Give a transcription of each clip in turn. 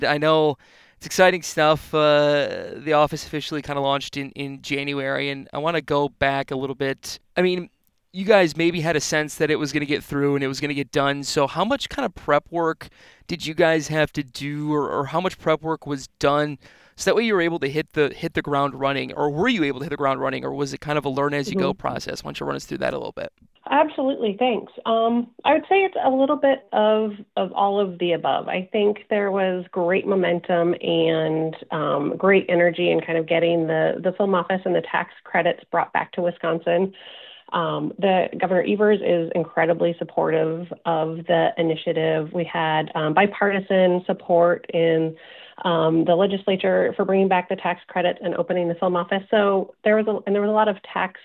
I know it's exciting stuff. The Office officially kind of launched in January, and I want to go back a little bit. I mean, you guys maybe had a sense that it was going to get through and it was going to get done. So, how much kind of prep work did you guys have to do, or how much prep work was done, so that way you were able to hit the ground running, or were you able to hit the ground running, or was it kind of a learn as you go Mhm. process? Why don't you run us through that a little bit? Absolutely, thanks. I would say it's a little bit of all of the above. I think there was great momentum and great energy in kind of getting the film office and the tax credits brought back to Wisconsin. The Governor Evers is incredibly supportive of the initiative. We had bipartisan support in the legislature for bringing back the tax credits and opening the film office. So there was a lot of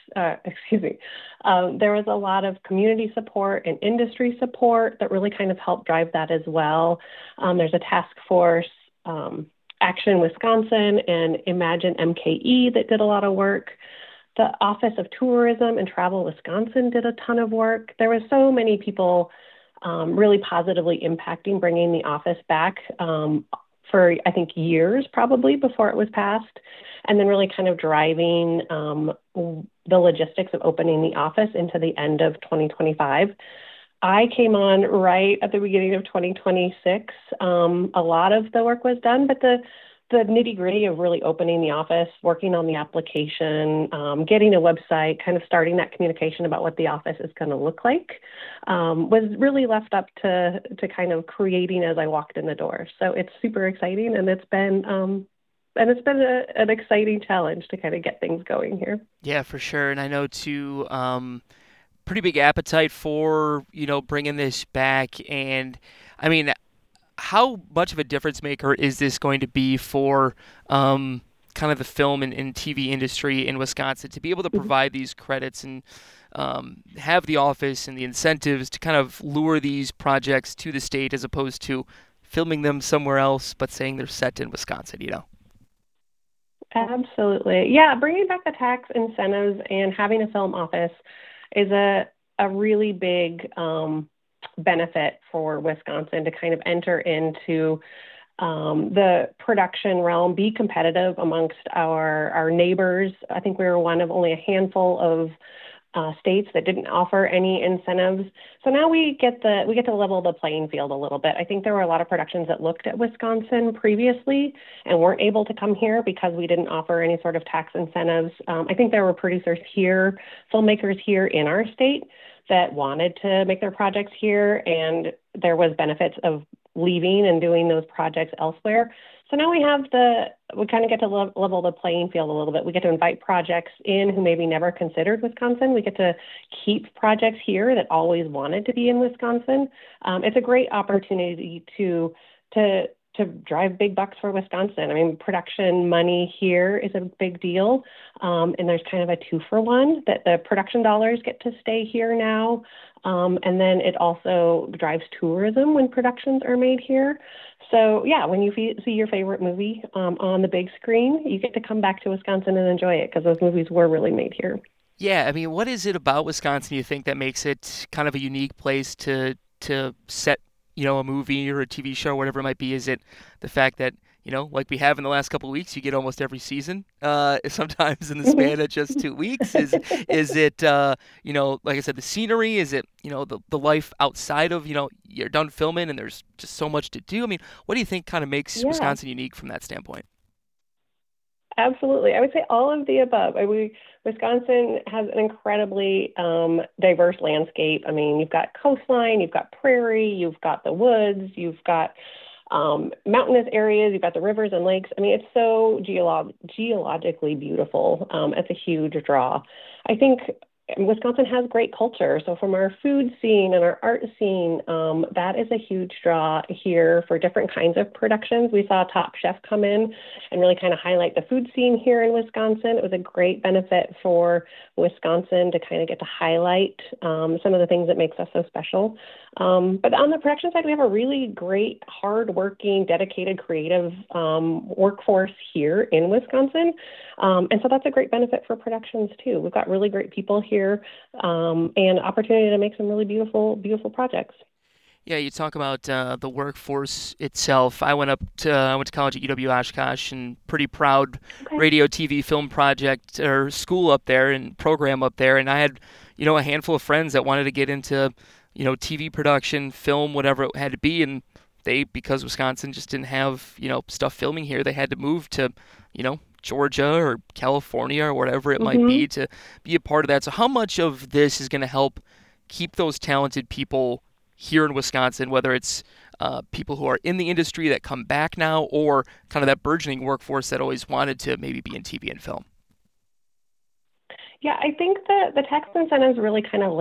there was a lot of community support and industry support that really kind of helped drive that as well. There's a task force. Action Wisconsin and Imagine MKE that did a lot of work. The Office of Tourism and Travel Wisconsin did a ton of work. There was so many people really positively impacting bringing the office back for, I think, years probably before it was passed, and then really kind of driving the logistics of opening the office into the end of 2025. I came on right at the beginning of 2026. A lot of the work was done, but the nitty gritty of really opening the office, working on the application, getting a website, kind of starting that communication about what the office is going to look like, was really left up to kind of creating as I walked in the door. So it's super exciting, and an exciting challenge to kind of get things going here. Yeah, for sure. And I know too, pretty big appetite for bringing this back. And I mean, how much of a difference maker is this going to be for kind of the film and TV industry in Wisconsin to be able to Mhm. provide these credits and have the office and the incentives to kind of lure these projects to the state as opposed to filming them somewhere else but saying they're set in Wisconsin? Absolutely. Yeah, bringing back the tax incentives and having a film office is a really big benefit for Wisconsin to kind of enter into the production realm, be competitive amongst our neighbors. I think we were one of only a handful of states that didn't offer any incentives. So now we get to level the playing field a little bit. I think there were a lot of productions that looked at Wisconsin previously and weren't able to come here because we didn't offer any sort of tax incentives. I think there were producers here, filmmakers here in our state that wanted to make their projects here, and there was benefits of leaving and doing those projects elsewhere. So now we kind of get to level the playing field a little bit. We get to invite projects in who maybe never considered Wisconsin. We get to keep projects here that always wanted to be in Wisconsin. It's a great opportunity to to drive big bucks for Wisconsin. I mean, production money here is a big deal, and there's kind of a two for one that the production dollars get to stay here now, and then it also drives tourism when productions are made here. So yeah, when you see your favorite movie on the big screen, you get to come back to Wisconsin and enjoy it because those movies were really made here. Yeah, I mean, what is it about Wisconsin you think that makes it kind of a unique place to set, a movie or a TV show or whatever it might be? Is it the fact that, like we have in the last couple of weeks, you get almost every season, sometimes in the span of just 2 weeks? Is it like I said, the scenery? Is it, the life outside of, you're done filming and there's just so much to do? I mean, what do you think kind of makes Yeah. Wisconsin unique from that standpoint? Absolutely. I would say all of the above. Wisconsin has an incredibly diverse landscape. I mean, you've got coastline, you've got prairie, you've got the woods, you've got mountainous areas, you've got the rivers and lakes. I mean, it's so geologically beautiful. It's a huge draw. I think Wisconsin has great culture. So from our food scene and our art scene, that is a huge draw here for different kinds of productions. We saw Top Chef come in and really kind of highlight the food scene here in Wisconsin. It was a great benefit for Wisconsin to kind of get to highlight some of the things that makes us so special. But on the production side, we have a really great, hardworking, dedicated, creative workforce here in Wisconsin. And so that's a great benefit for productions too. We've got really great people here and opportunity to make some really beautiful, beautiful projects. Yeah, you talk about the workforce itself. I went to college at UW Oshkosh, and pretty proud Okay. radio, TV, film project or school up there and program up there. And I had, a handful of friends that wanted to get into, TV production, film, whatever it had to be. And they, because Wisconsin just didn't have, stuff filming here, they had to move to, Georgia or California or whatever it might Hmm. be to be a part of that. So how much of this is going to help keep those talented people here in Wisconsin, whether it's people who are in the industry that come back now, or kind of that burgeoning workforce that always wanted to maybe be in TV and film? Yeah, I think that the tax incentives really kind of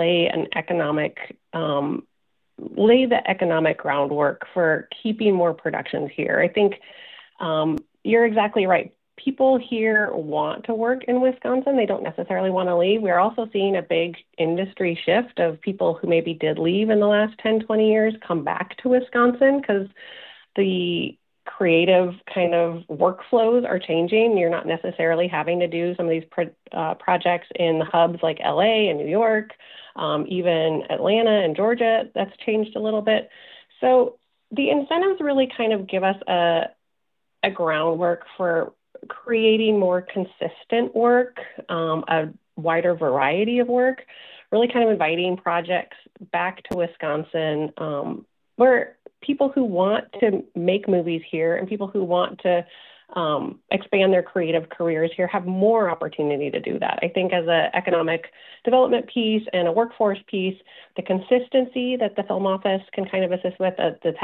lay the economic groundwork for keeping more productions here. I think you're exactly right. People here want to work in Wisconsin. They don't necessarily want to leave. We're also seeing a big industry shift of people who maybe did leave in the last 10, 20 years come back to Wisconsin because the creative kind of workflows are changing. You're not necessarily having to do some of these projects in the hubs like LA and New York, even Atlanta and Georgia. That's changed a little bit. So the incentives really kind of give us a groundwork for creating more consistent work, a wider variety of work, really kind of inviting projects back to Wisconsin, where people who want to make movies here and people who want to expand their creative careers here have more opportunity to do that. I think as an economic development piece and a workforce piece, the consistency that the film office can kind of assist with,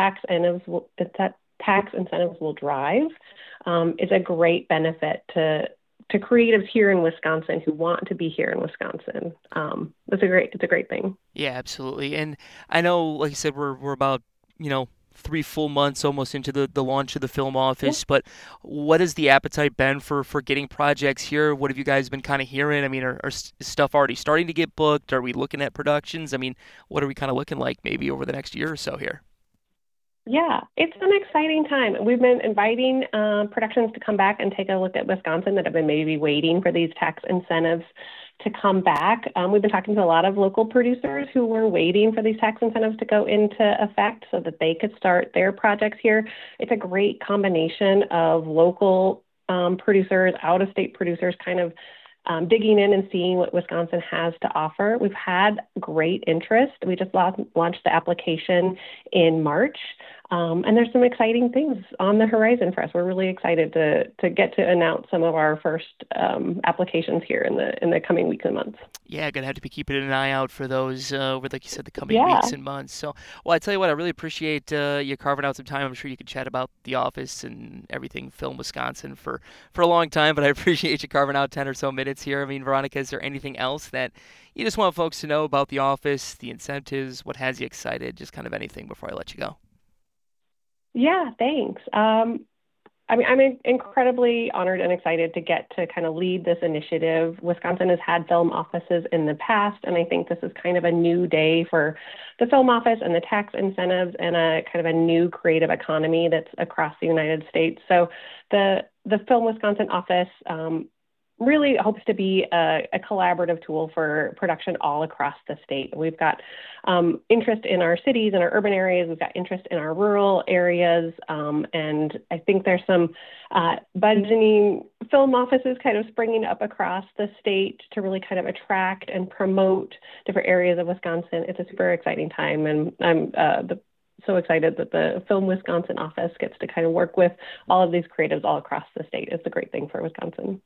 the tax incentives will drive, is a great benefit to creatives here in Wisconsin who want to be here in Wisconsin. It's a great thing. Yeah, absolutely. And I know, like you said, we're about 3 full months almost into the launch of the film Yeah. office. But what has the appetite been for getting projects here? What have you guys been kind of hearing? I mean, is stuff already starting to get booked? Are we looking at productions? I mean, what are we kind of looking like maybe over the next year or so here? Yeah, it's an exciting time. We've been inviting productions to come back and take a look at Wisconsin that have been maybe waiting for these tax incentives to come back. We've been talking to a lot of local producers who were waiting for these tax incentives to go into effect so that they could start their projects here. It's a great combination of local producers, out of state producers, kind of digging in and seeing what Wisconsin has to offer. We've had great interest. We just launched the application in March, and there's some exciting things on the horizon for us. We're really excited to get to announce some of our first applications here in the coming weeks and months. Yeah, gonna have to be keeping an eye out for those over, like you said, the coming weeks Yeah. and months. So, well, I tell you what, I really appreciate you carving out some time. I'm sure you could chat about the office and everything film Wisconsin for a long time, but I appreciate you carving out 10 or so minutes here. I mean, Veronica, is there anything else that you just want folks to know about the office, the incentives, what has you excited, just kind of anything before I let you go? Yeah, thanks. I mean, I'm incredibly honored and excited to get to kind of lead this initiative. Wisconsin has had film offices in the past, and I think this is kind of a new day for the film office and the tax incentives and a kind of a new creative economy that's across the United States. So the Film Wisconsin office really hopes to be a collaborative tool for production all across the state. We've got interest in our cities and our urban areas. We've got interest in our rural areas. And I think there's some budgeting film offices kind of springing up across the state to really kind of attract and promote different areas of Wisconsin. It's a super exciting time. And I'm so excited that the Film Wisconsin office gets to kind of work with all of these creatives all across the state. It's a great thing for Wisconsin.